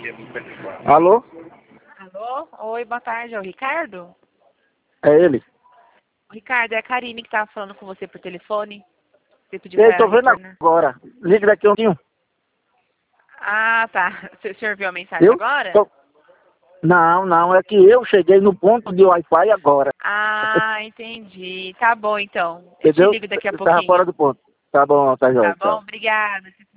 Alô? Alô? Oi, boa tarde, é o Ricardo? É ele? Ricardo, é a Karine que estava falando com você por telefone. Você pediu Ei, para tô vendo retornar. agora. Liga daqui um pouquinho. Ah, tá. O senhor viu a mensagem Viu? agora? Tô- Não, é que eu cheguei no ponto de Wi-Fi agora. Ah, entendi. Tá bom, então. Eu te Entendeu? ligo daqui a Eu tava fora pouquinho. do ponto. Tá bom, tá Tá jóia, bom? tchau. Obrigada.